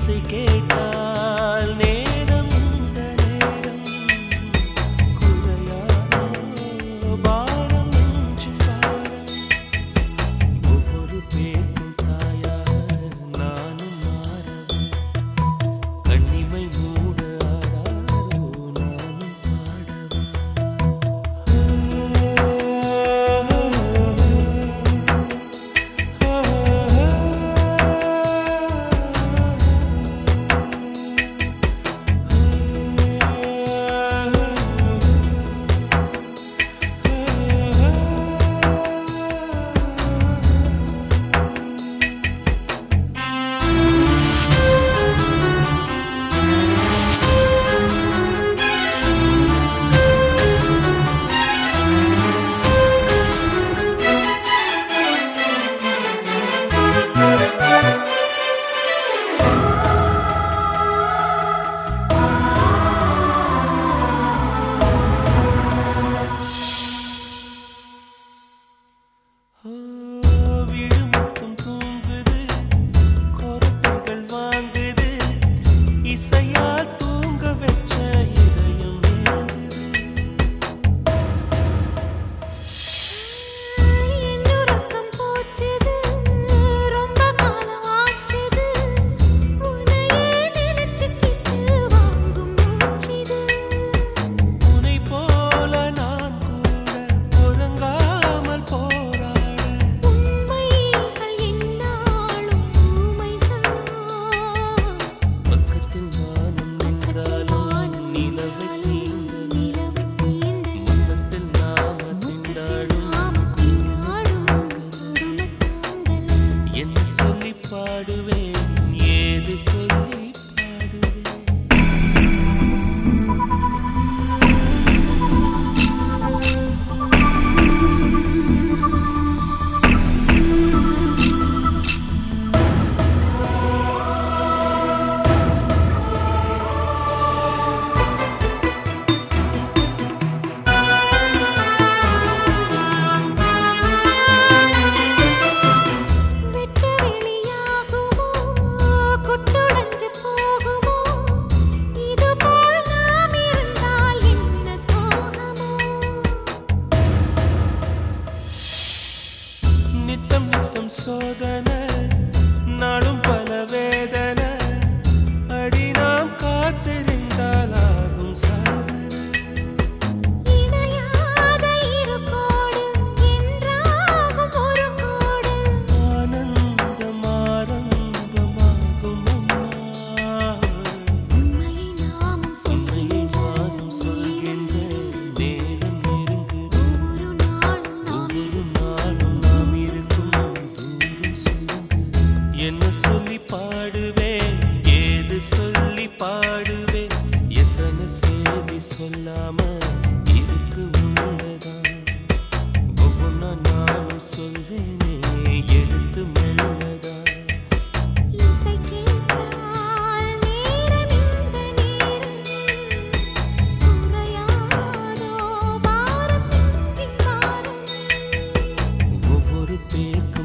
இசை கேட்டால் நேரம் இந்த நேரம் குறையாதோ பாரம் நெஞ்சின் பாரம் ஒவ்வொரு பேருக்கும் தாயாக நானும் மாறவே கண்ணிமை மூட ஆராரோ நானும் பாடவே விழுமத்தும் தூங்குது கொரட்டைகள் வாங்குது இசையால் தூங்க வச்ச இதயம் ஏங்குது என்னுறக்கம் போச்சுது ரொம்ப காலம் ஆச்சுது உன்னையே நினைச்சுக்கிட்டு வாங்கும் மூச்சுது உன்னை போல நான் கூட ஒழுங்காமல் போராட உண்மைகள் என்னாலும் ஊமைகளா பக்கத்தில் நானும் நின்றாலும் நிலவை தீண்ட மொத்தத்தில் நாம திண்டாடும் என்ன சொல்லி பாடுவேன் ஏது சொல்லி பாடுவேன் வெட்ட வெளியாகுமோ குட்டுடைஞ்சு போகுமோ இதுபோல் நாம் இருந்தால் என்ன சோகமோ நித்தம் நித்தம் சோதனை நாளும் பல வேதனை அடி நாம் காத்திருந்தால் ஆகும் சாதனை இணையாத இரு கோடு என்றாகும் ஒரு கோடு ஆனந்தம் ஆரம்பமாகும் அம்மா உண்மையை நாமும் உண்மையை நானும் சொல்கின்ற நேரம் நெருங்குது ஒவ்வொரு நாளும் நாம் ஒவ்வொரு நாளும் நாம் இருக்கும் தூரம் சொல்லுங்க என்ன சொல்லி பாடுவேன் ஏது சொல்லி பாடுவேன் எத்தனை செய்தி சொல்லாம இருக்கு உண்மைதான் ஒவ்வொன்னா நானும் சொல்வேனே எடுத்து மெல்லதான் இசை கேட்டால் நேரம் இந்த நேரம் குறையாதோ பாரம் நெஞ்சின் பாரம் ஒவ்வொரு பேருக்கும்